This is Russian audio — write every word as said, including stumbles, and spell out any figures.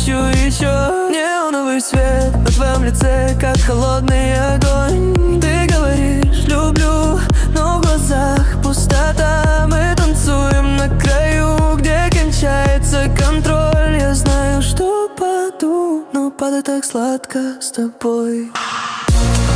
хочу еще. Неоновый свет на твоем лице, как холодный огонь. Ты говоришь люблю, но в глазах пустота. Мы танцуем на краю, где кончается контроль. Я знаю, что паду, но падать так сладко с тобой.